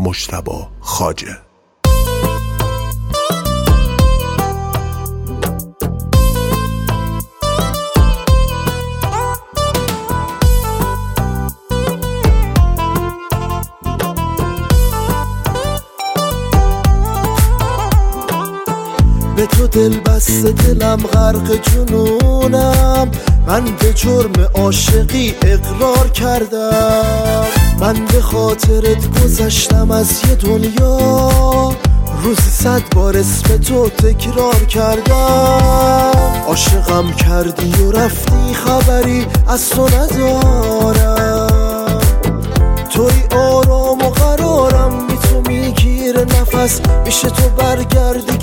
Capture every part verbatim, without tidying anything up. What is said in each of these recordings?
مجتبی خواجه. به تو دل بسته دلم غرق جنونم، من به جرم عاشقی اقرار کردم. من به خاطرت گذشتم از یه دنیا، روزی صد بار اسم تو تکرار کردم. عاشقم کردی و رفتی خبری از تو ندارم. توی آرام و قرارم، بی تو میگیره نفس، میشه تو برگردی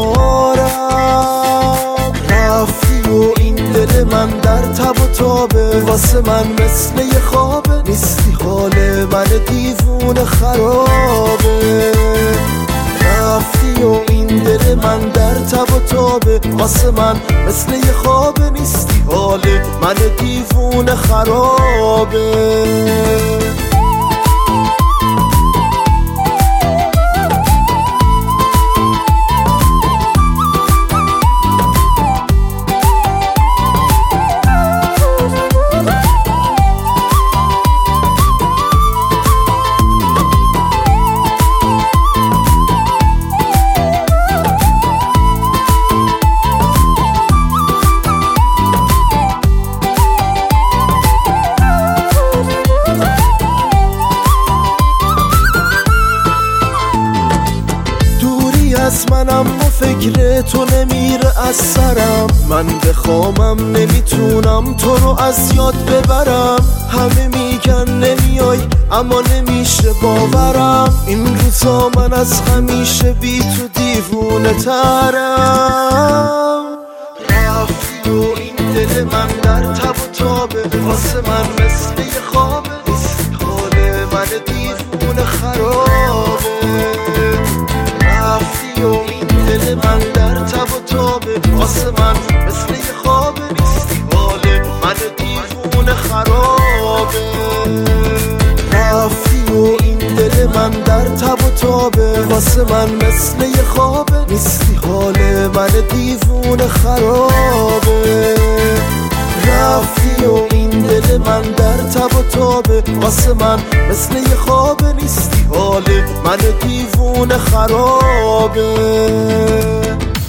کنارم. رفتی و این دل من در تب و تابه، واسه من مثل یه خوابه، نیستی حال من دیوونه خرابه. رفتی و این دل من در تب و تابه، واسه من مثل یه خوابه، نیستی حال من دیوونه خرابه. از منم و فکر تو نمیره از سرم، من بخوامم نمیتونم تو رو از یاد ببرم. همه میگن نمیای اما نمیشه باورم، این روزا من از همیشه بی تو دیوونه ترم. رفتی و این دل من در تب و تابه، واسه من مثل یه خوابه، نیستی حال من دیوونه خرابه. رفتی و این دل من در تب و تابه، واسه من مثل یه خوابه، نیستی حال من دیوونه خرابه. رفتی و این دل من در تب و تابه، واسه من مثل یه خوابه، نیستی حال من دیوونه خرابه. رفتی و این دل من در تب و تابه، واسه من مثل یه خوابه، نیستی حال من دیوونه خرابه.